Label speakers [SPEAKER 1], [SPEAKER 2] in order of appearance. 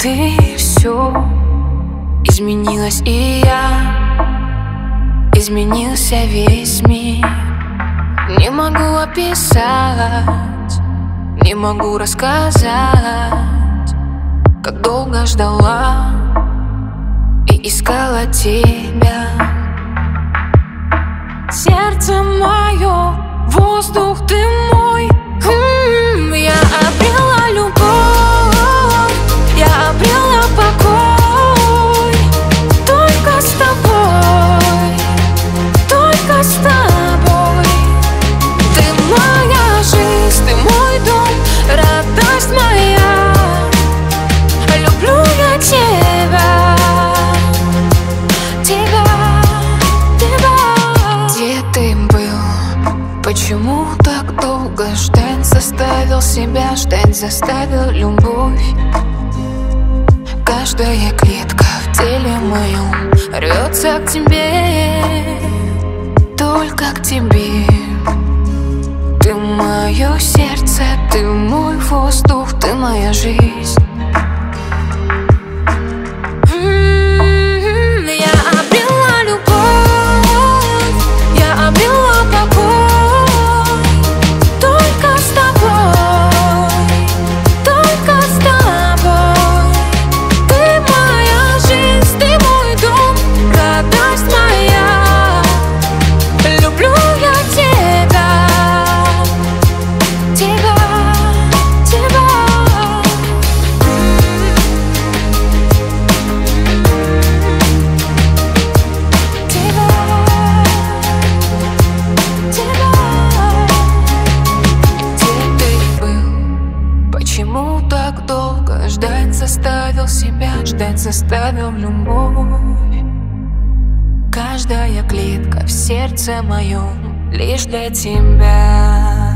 [SPEAKER 1] ты все изменилась, и я изменился весь мир. Не могу описать, не могу рассказать, как долго ждала и искала тебя. Сердце мое, воздух ты мой. Я обрела любовь, я обрела покой. Только с тобой, только с тобой. Ты моя жизнь, ты мой дом, радость моя. Люблю я тебя, тебя, тебя. Где ты был? Почему так долго ждать? Заставил себя ждать, заставил любовь. Каждая клетка в теле моем рвется к тебе, только к тебе. Ты мое сердце, ты мой воздух, ты моя жизнь. Я обрела любовь, я обрела покой. Только с тобой, только с тобой. Ты моя жизнь, ты мой дом, радость моя. Люблю я тебя, тебя, тебя. Почему так долго ждать? Заставил себя ждать, заставил любовь. Каждая клетка в сердце моем лишь для тебя.